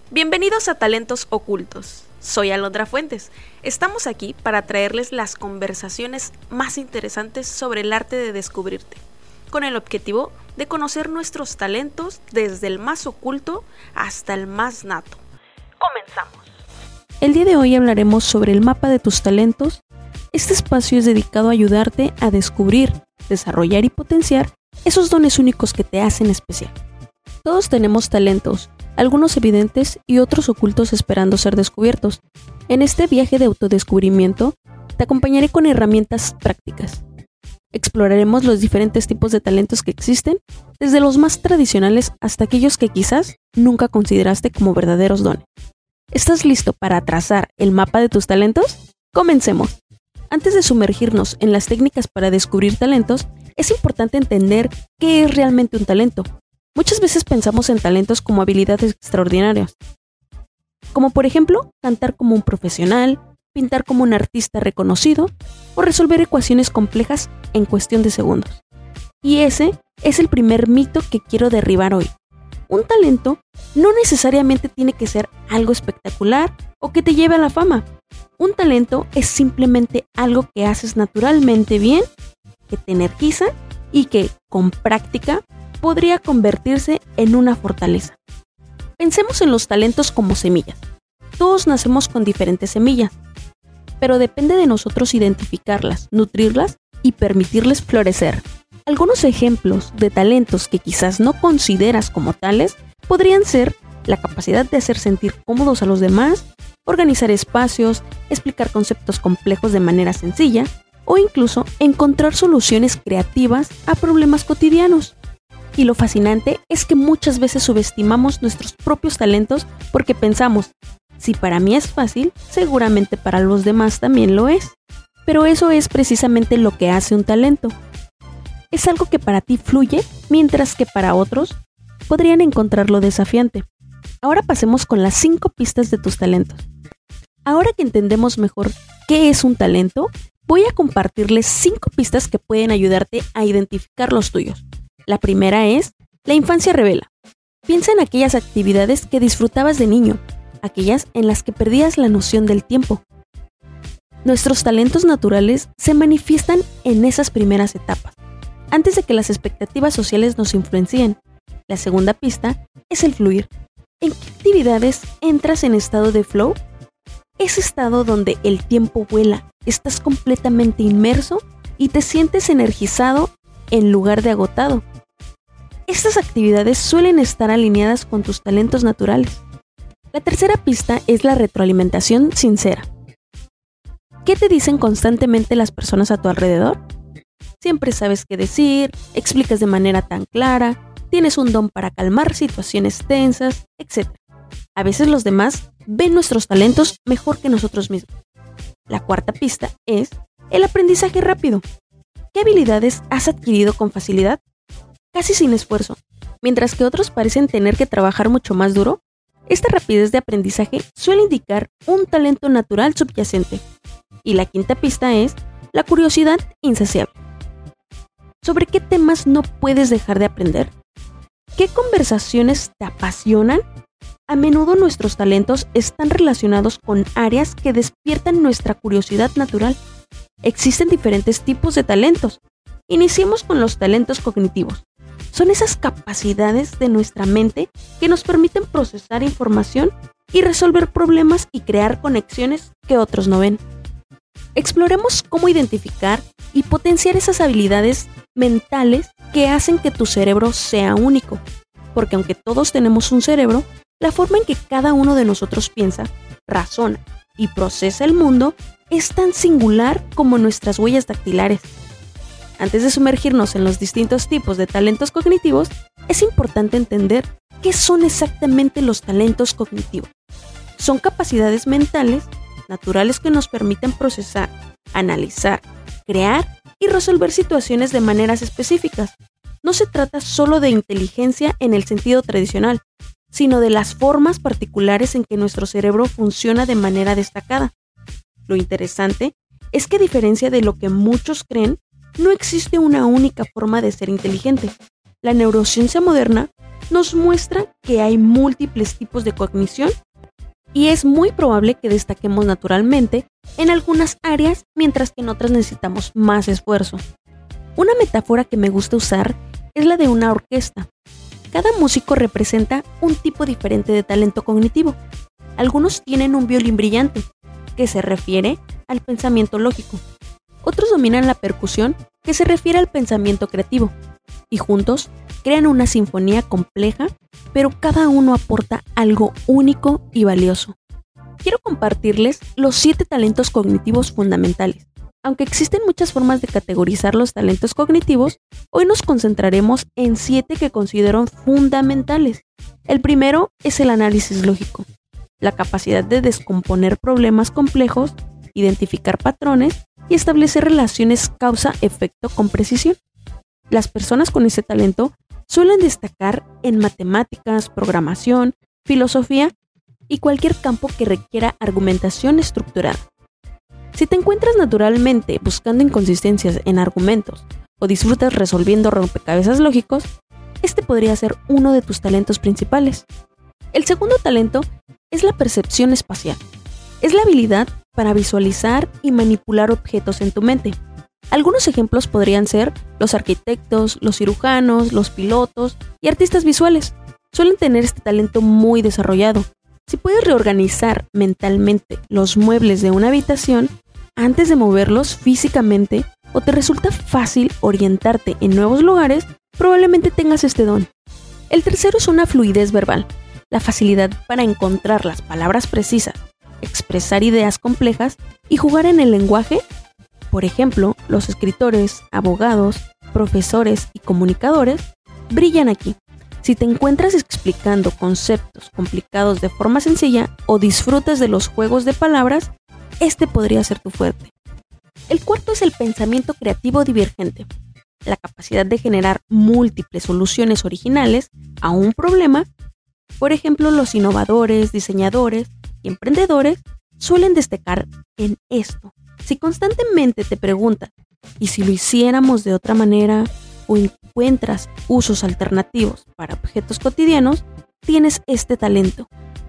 Bienvenidos a Talentos Ocultos. Soy Alondra Fuentes. Estamos aquí para traerles las conversaciones más interesantes sobre el arte de descubrirte, con el objetivo de conocer nuestros talentos desde el más oculto hasta el más nato. Comenzamos. El día de hoy hablaremos sobre el mapa de tus talentos. Este espacio es dedicado a ayudarte a descubrir, desarrollar y potenciar esos dones únicos que te hacen especial. Todos tenemos talentos, algunos evidentes y otros ocultos esperando ser descubiertos. En este viaje de autodescubrimiento, te acompañaré con herramientas prácticas. Exploraremos los diferentes tipos de talentos que existen, desde los más tradicionales hasta aquellos que quizás nunca consideraste como verdaderos dones. ¿Estás listo para trazar el mapa de tus talentos? ¡Comencemos! Antes de sumergirnos en las técnicas para descubrir talentos, es importante entender qué es realmente un talento. Muchas veces pensamos en talentos como habilidades extraordinarias, como por ejemplo, cantar como un profesional, pintar como un artista reconocido o resolver ecuaciones complejas en cuestión de segundos. Y ese es el primer mito que quiero derribar hoy. Un talento no necesariamente tiene que ser algo espectacular o que te lleve a la fama. Un talento es simplemente algo que haces naturalmente bien, que te energiza y que, con práctica, podría convertirse en una fortaleza. Pensemos en los talentos como semillas. Todos nacemos con diferentes semillas, pero depende de nosotros identificarlas, nutrirlas y permitirles florecer. Algunos ejemplos de talentos que quizás no consideras como tales podrían ser la capacidad de hacer sentir cómodos a los demás, organizar espacios, explicar conceptos complejos de manera sencilla o incluso encontrar soluciones creativas a problemas cotidianos. Y lo fascinante es que muchas veces subestimamos nuestros propios talentos porque pensamos, si para mí es fácil, seguramente para los demás también lo es. Pero eso es precisamente lo que hace un talento. Es algo que para ti fluye, mientras que para otros podrían encontrarlo desafiante. Ahora pasemos con las 5 pistas de tus talentos. Ahora que entendemos mejor qué es un talento, voy a compartirles 5 pistas que pueden ayudarte a identificar los tuyos. La primera es, la infancia revela. Piensa en aquellas actividades que disfrutabas de niño, aquellas en las que perdías la noción del tiempo. Nuestros talentos naturales se manifiestan en esas primeras etapas, antes de que las expectativas sociales nos influencien. La segunda pista es el fluir. ¿En qué actividades entras en estado de flow? Ese estado donde el tiempo vuela, estás completamente inmerso y te sientes energizado en lugar de agotado. Estas actividades suelen estar alineadas con tus talentos naturales. La tercera pista es la retroalimentación sincera. ¿Qué te dicen constantemente las personas a tu alrededor? Siempre sabes qué decir, explicas de manera tan clara, tienes un don para calmar situaciones tensas, etc. A veces los demás ven nuestros talentos mejor que nosotros mismos. La cuarta pista es el aprendizaje rápido. ¿Qué habilidades has adquirido con facilidad? Casi sin esfuerzo. Mientras que otros parecen tener que trabajar mucho más duro, esta rapidez de aprendizaje suele indicar un talento natural subyacente. Y la quinta pista es la curiosidad insaciable. ¿Sobre qué temas no puedes dejar de aprender? ¿Qué conversaciones te apasionan? A menudo nuestros talentos están relacionados con áreas que despiertan nuestra curiosidad natural. Existen diferentes tipos de talentos. Iniciemos con los talentos cognitivos. Son esas capacidades de nuestra mente que nos permiten procesar información y resolver problemas y crear conexiones que otros no ven. Exploremos cómo identificar y potenciar esas habilidades mentales que hacen que tu cerebro sea único. Porque aunque todos tenemos un cerebro, la forma en que cada uno de nosotros piensa, razona y procesa el mundo es tan singular como nuestras huellas dactilares. Antes de sumergirnos en los distintos tipos de talentos cognitivos, es importante entender qué son exactamente los talentos cognitivos. Son capacidades mentales naturales que nos permiten procesar, analizar, crear y resolver situaciones de maneras específicas. No se trata solo de inteligencia en el sentido tradicional, sino de las formas particulares en que nuestro cerebro funciona de manera destacada. Lo interesante es que, a diferencia de lo que muchos creen, no existe una única forma de ser inteligente. La neurociencia moderna nos muestra que hay múltiples tipos de cognición y es muy probable que destaquemos naturalmente en algunas áreas mientras que en otras necesitamos más esfuerzo. Una metáfora que me gusta usar es la de una orquesta. Cada músico representa un tipo diferente de talento cognitivo. Algunos tienen un violín brillante, que se refiere al pensamiento lógico. Otros dominan la percusión, que se refiere al pensamiento creativo. Y juntos crean una sinfonía compleja, pero cada uno aporta algo único y valioso. Quiero compartirles los 7 talentos cognitivos fundamentales. Aunque existen muchas formas de categorizar los talentos cognitivos, hoy nos concentraremos en 7 que considero fundamentales. El primero es el análisis lógico, la capacidad de descomponer problemas complejos, identificar patrones y establecer relaciones causa-efecto con precisión. Las personas con ese talento suelen destacar en matemáticas, programación, filosofía y cualquier campo que requiera argumentación estructurada. Si te encuentras naturalmente buscando inconsistencias en argumentos o disfrutas resolviendo rompecabezas lógicos, este podría ser uno de tus talentos principales. El segundo talento es la percepción espacial. Es la habilidad para visualizar y manipular objetos en tu mente. Algunos ejemplos podrían ser los arquitectos, los cirujanos, los pilotos y artistas visuales. Suelen tener este talento muy desarrollado. Si puedes reorganizar mentalmente los muebles de una habitación antes de moverlos físicamente o te resulta fácil orientarte en nuevos lugares, probablemente tengas este don. El tercero es una fluidez verbal, la facilidad para encontrar las palabras precisas, expresar ideas complejas y jugar en el lenguaje. Por ejemplo, los escritores, abogados, profesores y comunicadores brillan aquí. Si te encuentras explicando conceptos complicados de forma sencilla o disfrutas de los juegos de palabras, este podría ser tu fuerte. El cuarto es el pensamiento creativo divergente, la capacidad de generar múltiples soluciones originales a un problema. Por ejemplo, los innovadores, diseñadores y emprendedores suelen destacar en esto. Si constantemente te preguntas, ¿y si lo hiciéramos de otra manera? O encuentras usos alternativos para objetos cotidianos, tienes este talento.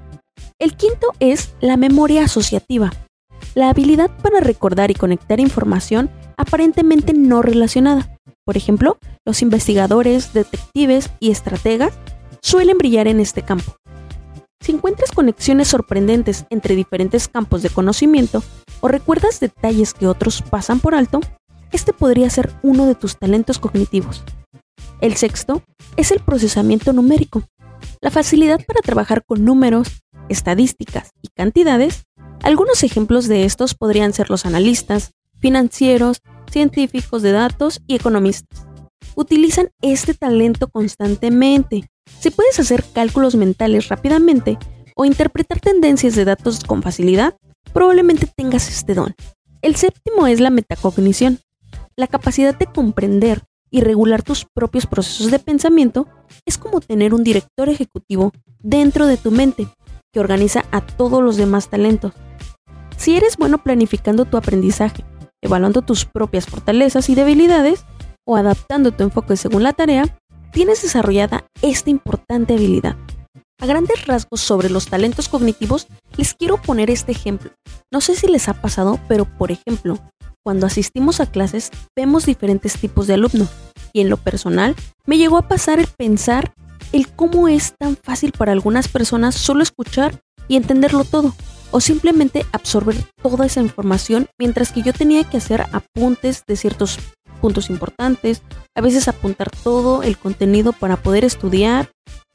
El quinto es la memoria asociativa, la habilidad para recordar y conectar información aparentemente no relacionada. Por ejemplo, los investigadores, detectives y estrategas suelen brillar en este campo. Si encuentras conexiones sorprendentes entre diferentes campos de conocimiento o recuerdas detalles que otros pasan por alto, este podría ser uno de tus talentos cognitivos. El sexto es el procesamiento numérico, la facilidad para trabajar con números, estadísticas y cantidades. Algunos ejemplos de estos podrían ser los analistas, financieros, científicos de datos y economistas. Utilizan este talento constantemente. Si puedes hacer cálculos mentales rápidamente o interpretar tendencias de datos con facilidad, probablemente tengas este don. El séptimo es la metacognición, la capacidad de comprender y regular tus propios procesos de pensamiento. Es como tener un director ejecutivo dentro de tu mente que organiza a todos los demás talentos. Si eres bueno planificando tu aprendizaje, evaluando tus propias fortalezas y debilidades o adaptando tu enfoque según la tarea, tienes desarrollada esta importante habilidad. A grandes rasgos sobre los talentos cognitivos, les quiero poner este ejemplo. No sé si les ha pasado, pero por ejemplo, cuando asistimos a clases vemos diferentes tipos de alumnos y en lo personal me llegó a pasar el pensar el cómo es tan fácil para algunas personas solo escuchar y entenderlo todo o simplemente absorber toda esa información, mientras que yo tenía que hacer apuntes de ciertos puntos importantes, a veces apuntar todo el contenido para poder estudiar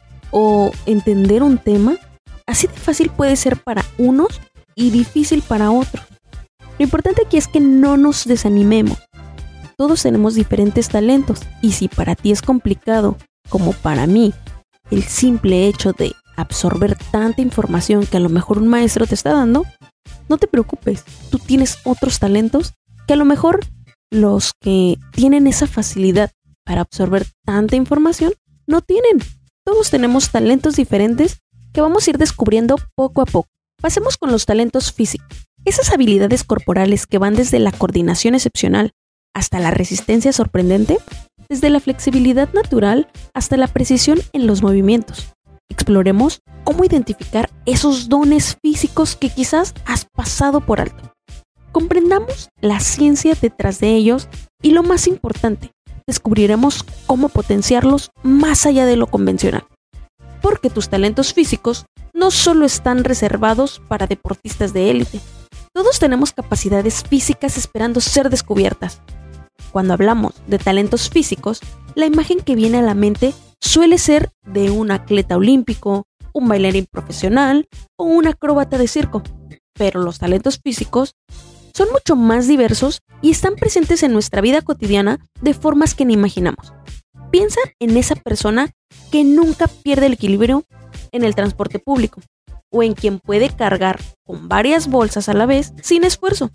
o entender un tema. Así de fácil puede ser para unos y difícil para otros. Lo importante aquí es que no nos desanimemos. Todos tenemos diferentes talentos y si para ti es complicado, como para mí, el simple hecho de absorber tanta información que a lo mejor un maestro te está dando, no te preocupes, tú tienes otros talentos que a lo mejor los que tienen esa facilidad para absorber tanta información no tienen. Todos tenemos talentos diferentes que vamos a ir descubriendo poco a poco. Pasemos con los talentos físicos. Esas habilidades corporales que van desde la coordinación excepcional hasta la resistencia sorprendente desde la flexibilidad natural hasta la precisión en los movimientos. Exploremos cómo identificar esos dones físicos que quizás has pasado por alto. Comprendamos la ciencia detrás de ellos y, lo más importante, descubriremos cómo potenciarlos más allá de lo convencional. Porque tus talentos físicos no solo están reservados para deportistas de élite. Todos tenemos capacidades físicas esperando ser descubiertas. Cuando hablamos de talentos físicos, la imagen que viene a la mente suele ser de un atleta olímpico, un bailarín profesional o un acróbata de circo. Pero los talentos físicos son mucho más diversos y están presentes en nuestra vida cotidiana de formas que ni imaginamos. Piensa en esa persona que nunca pierde el equilibrio en el transporte público, o en quien puede cargar con varias bolsas a la vez sin esfuerzo,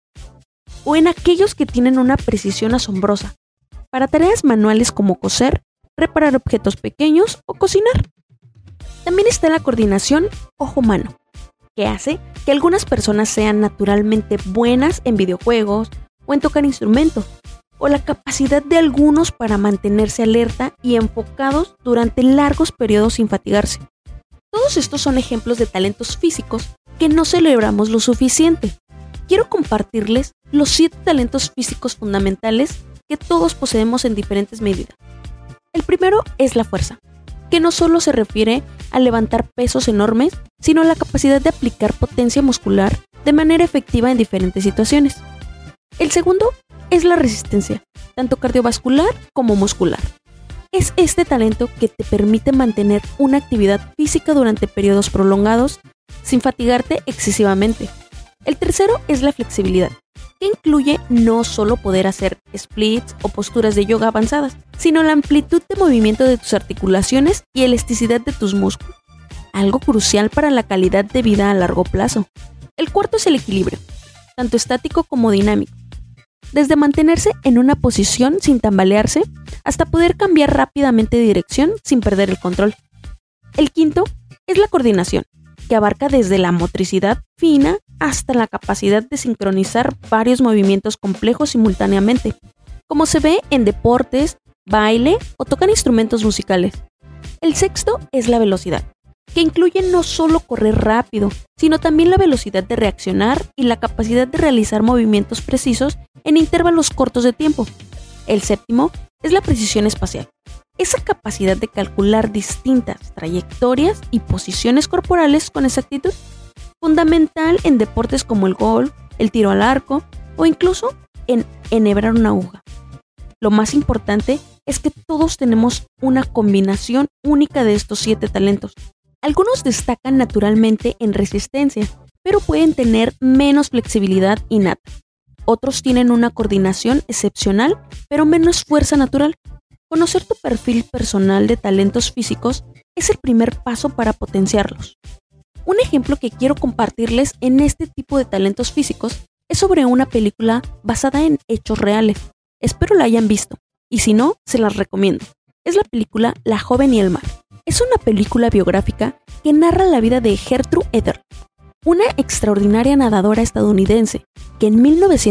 o en aquellos que tienen una precisión asombrosa para tareas manuales como coser, reparar objetos pequeños o cocinar. También está la coordinación ojo-mano, que hace que algunas personas sean naturalmente buenas en videojuegos o en tocar instrumentos, o la capacidad de algunos para mantenerse alerta y enfocados durante largos periodos sin fatigarse. Todos estos son ejemplos de talentos físicos que no celebramos lo suficiente. Quiero compartirles los 7 talentos físicos fundamentales que todos poseemos en diferentes medidas. El primero es la fuerza, que no solo se refiere a levantar pesos enormes, sino a la capacidad de aplicar potencia muscular de manera efectiva en diferentes situaciones. El segundo es la resistencia, tanto cardiovascular como muscular. Es este talento que te permite mantener una actividad física durante periodos prolongados sin fatigarte excesivamente. El tercero es la flexibilidad, que incluye no solo poder hacer splits o posturas de yoga avanzadas, sino la amplitud de movimiento de tus articulaciones y elasticidad de tus músculos, algo crucial para la calidad de vida a largo plazo. El cuarto es el equilibrio, tanto estático como dinámico, desde mantenerse en una posición sin tambalearse hasta poder cambiar rápidamente de dirección sin perder el control. El quinto es la coordinación, que abarca desde la motricidad fina hasta la capacidad de sincronizar varios movimientos complejos simultáneamente, como se ve en deportes, baile o tocar instrumentos musicales. El sexto es la velocidad, que incluye no solo correr rápido, sino también la velocidad de reaccionar y la capacidad de realizar movimientos precisos en intervalos cortos de tiempo. El séptimo es la precisión espacial, esa capacidad de calcular distintas trayectorias y posiciones corporales con exactitud, fundamental en deportes como el golf, el tiro al arco o incluso en enhebrar una aguja. Lo más importante es que todos tenemos una combinación única de estos 7 talentos. Algunos destacan naturalmente en resistencia, pero pueden tener menos flexibilidad innata. Otros tienen una coordinación excepcional, pero menos fuerza natural. Conocer tu perfil personal de talentos físicos es el primer paso para potenciarlos. Un ejemplo que quiero compartirles en este tipo de talentos físicos es sobre una película basada en hechos reales. Espero la hayan visto, y si no, se las recomiendo. Es la película La joven y el mar. Es una película biográfica que narra la vida de Gertrude Eder, una extraordinaria nadadora estadounidense que en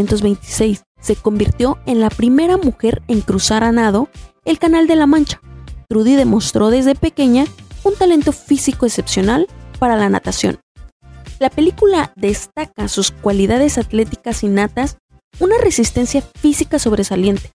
1926 se convirtió en la primera mujer en cruzar a nado el Canal de la Mancha. Trudy demostró desde pequeña un talento físico excepcional para la natación. La película destaca sus cualidades atléticas innatas, una resistencia física sobresaliente,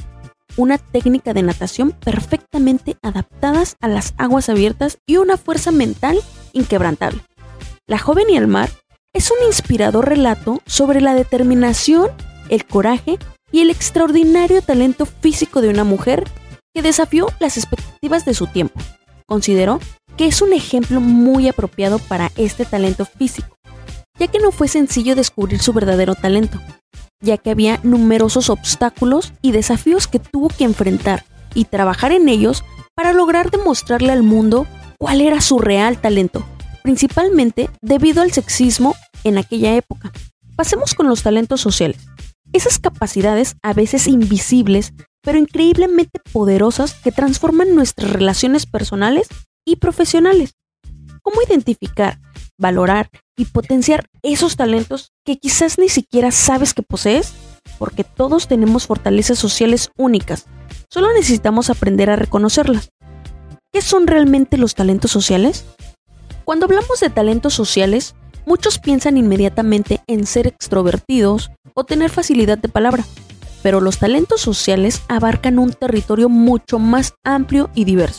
una técnica de natación perfectamente adaptadas a las aguas abiertas y una fuerza mental inquebrantable. La joven y el mar es un inspirador relato sobre la determinación, el coraje y el extraordinario talento físico de una mujer que desafió las expectativas de su tiempo. Considero que es un ejemplo muy apropiado para este talento físico, ya que no fue sencillo descubrir su verdadero talento, ya que había numerosos obstáculos y desafíos que tuvo que enfrentar y trabajar en ellos para lograr demostrarle al mundo cuál era su real talento, principalmente debido al sexismo en aquella época. Pasemos con los talentos sociales. Esas capacidades a veces invisibles, pero increíblemente poderosas que transforman nuestras relaciones personales y profesionales. ¿Cómo identificar, valorar y potenciar esos talentos que quizás ni siquiera sabes que posees? porque todos tenemos fortalezas sociales únicas. Solo necesitamos aprender a reconocerlas. ¿Qué son realmente los talentos sociales? Cuando hablamos de talentos sociales, muchos piensan inmediatamente en ser extrovertidos o tener facilidad de palabra, pero los talentos sociales abarcan un territorio mucho más amplio y diverso.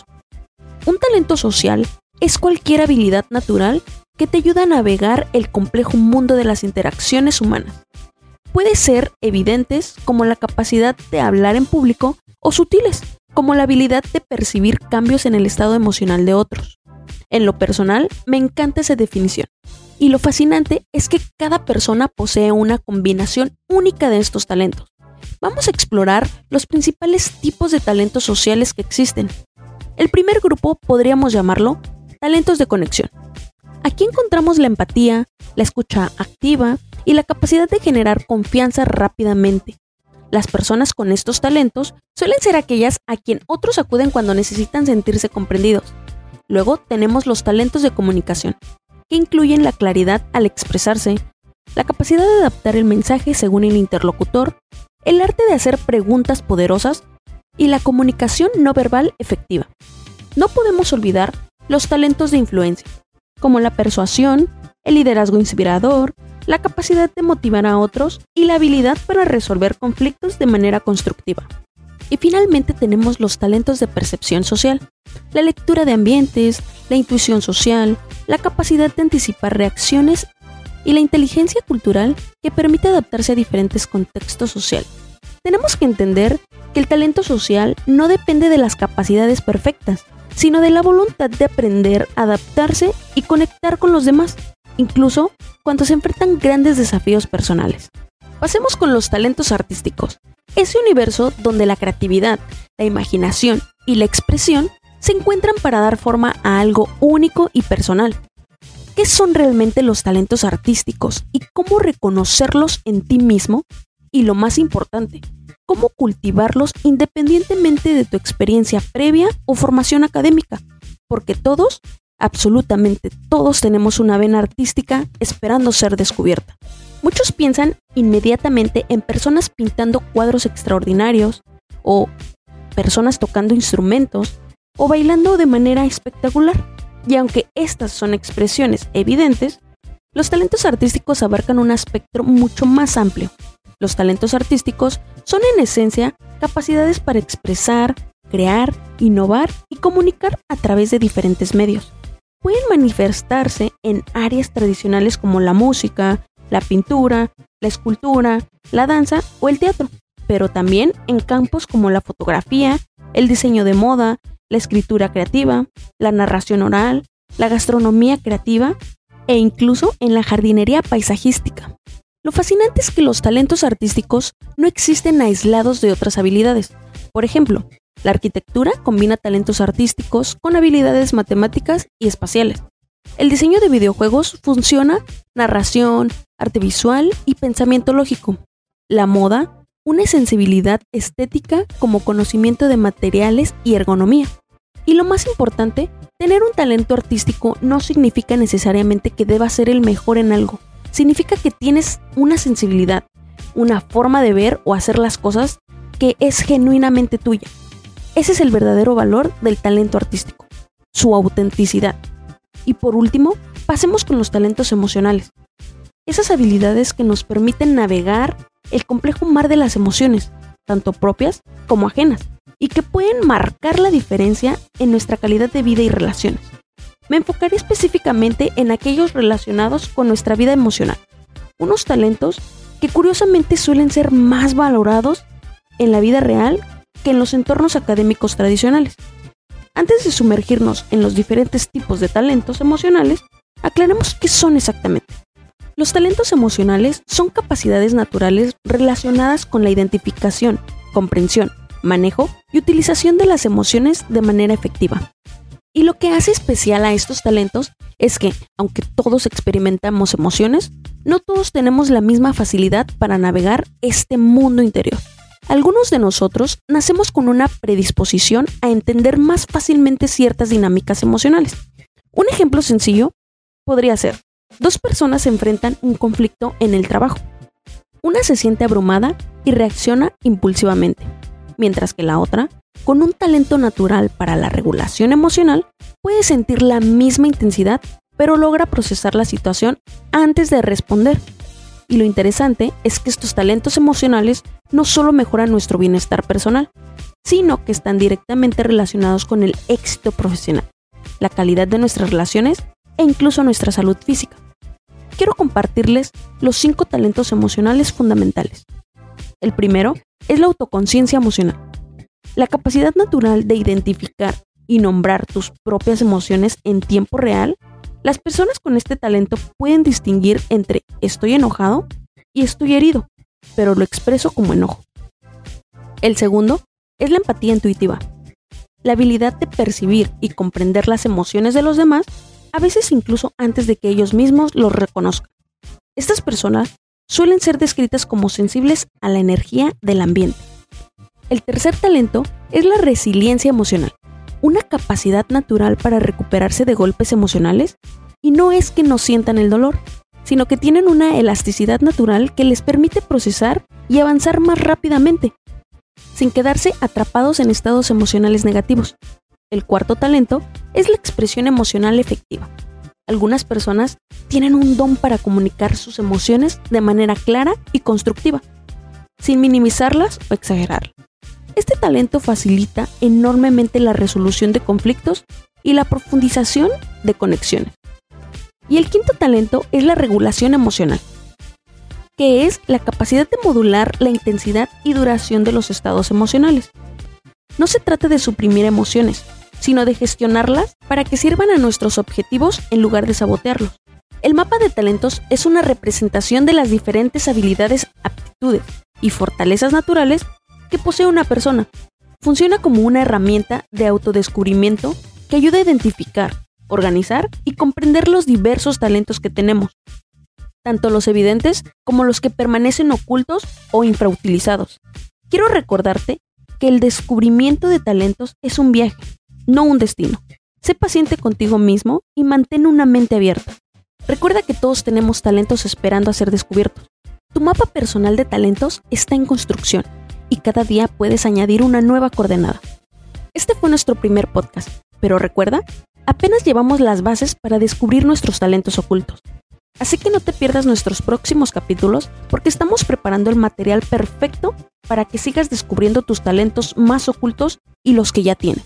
Un talento social es cualquier habilidad natural que te ayuda a navegar el complejo mundo de las interacciones humanas. Puede ser evidentes como la capacidad de hablar en público o sutiles como la habilidad de percibir cambios en el estado emocional de otros. En lo personal, me encanta esa definición. Y lo fascinante es que cada persona posee una combinación única de estos talentos. Vamos a explorar los principales tipos de talentos sociales que existen. El primer grupo podríamos llamarlo talentos de conexión. Aquí encontramos la empatía, la escucha activa y la capacidad de generar confianza rápidamente. Las personas con estos talentos suelen ser aquellas a quien otros acuden cuando necesitan sentirse comprendidos. Luego tenemos los talentos de comunicación, que incluyen la claridad al expresarse, la capacidad de adaptar el mensaje según el interlocutor, el arte de hacer preguntas poderosas y la comunicación no verbal efectiva. No podemos olvidar los talentos de influencia, como la persuasión, el liderazgo inspirador, la capacidad de motivar a otros y la habilidad para resolver conflictos de manera constructiva. Y finalmente tenemos los talentos de percepción social, la lectura de ambientes, la intuición social, la capacidad de anticipar reacciones y la inteligencia cultural que permite adaptarse a diferentes contextos sociales. Tenemos que entender que el talento social no depende de las capacidades perfectas, sino de la voluntad de aprender, adaptarse y conectar con los demás, incluso cuando se enfrentan grandes desafíos personales. Pasemos con los talentos artísticos, ese universo donde la creatividad, la imaginación y la expresión se encuentran para dar forma a algo único y personal. ¿Qué son realmente los talentos artísticos y cómo reconocerlos en ti mismo? Y lo más importante, cómo cultivarlos independientemente de tu experiencia previa o formación académica, porque todos, absolutamente todos, tenemos una vena artística esperando ser descubierta. Muchos piensan inmediatamente en personas pintando cuadros extraordinarios, o personas tocando instrumentos, o bailando de manera espectacular. Y aunque estas son expresiones evidentes, los talentos artísticos abarcan un espectro mucho más amplio. Los talentos artísticos son en esencia capacidades para expresar, crear, innovar y comunicar a través de diferentes medios. Pueden manifestarse en áreas tradicionales como la música, la pintura, la escultura, la danza o el teatro, pero también en campos como la fotografía, el diseño de moda, la escritura creativa, la narración oral, la gastronomía creativa e incluso en la jardinería paisajística. Lo fascinante es que los talentos artísticos no existen aislados de otras habilidades. Por ejemplo, la arquitectura combina talentos artísticos con habilidades matemáticas y espaciales. El diseño de videojuegos funciona narración, arte visual y pensamiento lógico. La moda une sensibilidad estética como conocimiento de materiales y ergonomía. Y lo más importante, tener un talento artístico no significa necesariamente que debas ser el mejor en algo. Significa que tienes una sensibilidad, una forma de ver o hacer las cosas que es genuinamente tuya. Ese es el verdadero valor del talento artístico, su autenticidad. Y por último, pasemos con los talentos emocionales. Esas habilidades que nos permiten navegar el complejo mar de las emociones, tanto propias como ajenas, y que pueden marcar la diferencia en nuestra calidad de vida y relaciones. Me enfocaré específicamente en aquellos relacionados con nuestra vida emocional, unos talentos que curiosamente suelen ser más valorados en la vida real que en los entornos académicos tradicionales. Antes de sumergirnos en los diferentes tipos de talentos emocionales, aclaremos qué son exactamente. Los talentos emocionales son capacidades naturales relacionadas con la identificación, comprensión, manejo y utilización de las emociones de manera efectiva. Y lo que hace especial a estos talentos es que, aunque todos experimentamos emociones, no todos tenemos la misma facilidad para navegar este mundo interior. Algunos de nosotros nacemos con una predisposición a entender más fácilmente ciertas dinámicas emocionales. Un ejemplo sencillo podría ser: dos personas enfrentan un conflicto en el trabajo. Una se siente abrumada y reacciona impulsivamente, mientras que la otra, con un talento natural para la regulación emocional, puede sentir la misma intensidad, pero logra procesar la situación antes de responder. Y lo interesante es que estos talentos emocionales no solo mejoran nuestro bienestar personal, sino que están directamente relacionados con el éxito profesional, la calidad de nuestras relaciones e incluso nuestra salud física. Quiero compartirles los 5 talentos emocionales fundamentales. El primero es la autoconciencia emocional. La capacidad natural de identificar y nombrar tus propias emociones en tiempo real. Las personas con este talento pueden distinguir entre estoy enojado y estoy herido, pero lo expreso como enojo. El segundo es la empatía intuitiva. La habilidad de percibir y comprender las emociones de los demás, a veces incluso antes de que ellos mismos los reconozcan. Estas personas suelen ser descritas como sensibles a la energía del ambiente. El tercer talento es la resiliencia emocional, una capacidad natural para recuperarse de golpes emocionales, y no es que no sientan el dolor, sino que tienen una elasticidad natural que les permite procesar y avanzar más rápidamente, sin quedarse atrapados en estados emocionales negativos. El cuarto talento es la expresión emocional efectiva. Algunas personas tienen un don para comunicar sus emociones de manera clara y constructiva, sin minimizarlas o exagerarlas. Este talento facilita enormemente la resolución de conflictos y la profundización de conexiones. Y el quinto talento es la regulación emocional, que es la capacidad de modular la intensidad y duración de los estados emocionales. No se trata de suprimir emociones, sino de gestionarlas para que sirvan a nuestros objetivos en lugar de sabotearlos. El mapa de talentos es una representación de las diferentes habilidades, aptitudes y fortalezas naturales que posee una persona. Funciona como una herramienta de autodescubrimiento que ayuda a identificar, organizar y comprender los diversos talentos que tenemos, tanto los evidentes como los que permanecen ocultos o infrautilizados. Quiero recordarte que el descubrimiento de talentos es un viaje, no un destino. Sé paciente contigo mismo y mantén una mente abierta. Recuerda que todos tenemos talentos esperando a ser descubiertos. Tu mapa personal de talentos está en construcción y cada día puedes añadir una nueva coordenada. Este fue nuestro primer podcast, pero recuerda, apenas llevamos las bases para descubrir nuestros talentos ocultos. Así que no te pierdas nuestros próximos capítulos porque estamos preparando el material perfecto para que sigas descubriendo tus talentos más ocultos y los que ya tienes.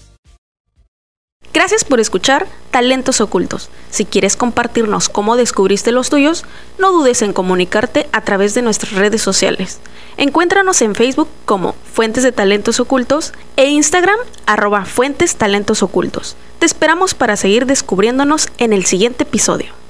Gracias por escuchar Talentos Ocultos. Si quieres compartirnos cómo descubriste los tuyos, no dudes en comunicarte a través de nuestras redes sociales. Encuéntranos en Facebook como Fuentes de Talentos Ocultos e Instagram @Fuentes Talentos Ocultos. Te esperamos para seguir descubriéndonos en el siguiente episodio.